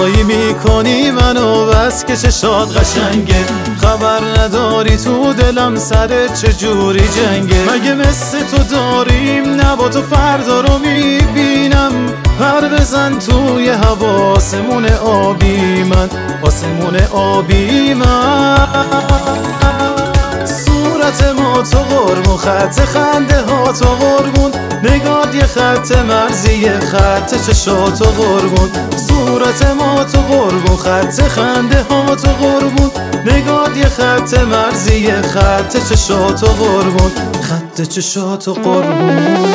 زیبایی میکنی منو بس که چشات قشنگه، خبر نداری تو دلم سر چجوری جنگه. مگه مثل تو داریم نه با تو فردا رو میبینم، پر بزن توی هوا آسمون آبی من، آسمون آبی من. صورت ما تو قربون، خط خنده ها تو قربون، نگات یه خط مرزی، خط چشات تو قربون. صورت ما تو قربون، خط خنده ها تو قربون، نگات یه خط مرزی، خط چشات تو قربون، خط چشات تو قربون.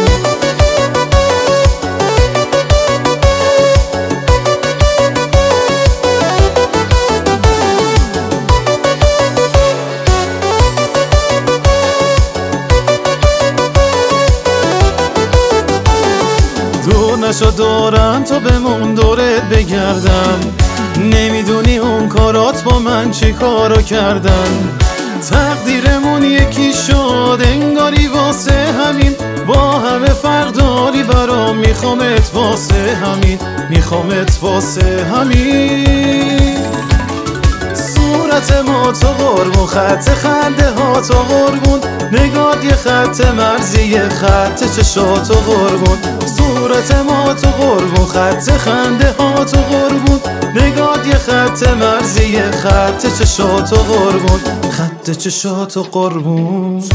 دور نشو دورم تو بمون دورت بگردم، نمیدونی اون کارات با من چی کارو کردن. تقدیرمون یکی شد انگاری واسه همین، با همه فرق داری برام، میخوامت واسه همین، میخوامت واسه همین. صورت ما تو قربون، خط خنده ها تو قربون، نگات یه خط مرزی، خط چشات تو قربون. صورت ما تو قربون، خط خنده ها تو قربون، نگات یه خط مرزی، خط چشات تو قربون، خط چشات تو قربون.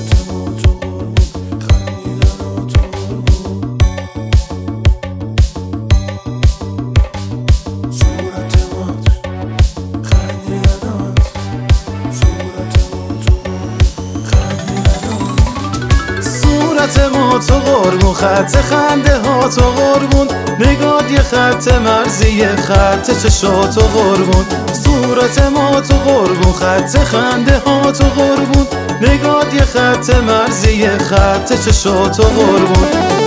صورت ما تو قربون، خط خنده ها تو قربون، نگات یه خط مرزی، خط چشات تو قربون. صورت ما تو قربون، خط خنده ها تو قربون، نگات یه خط مرزی، خط چشات تو قربون.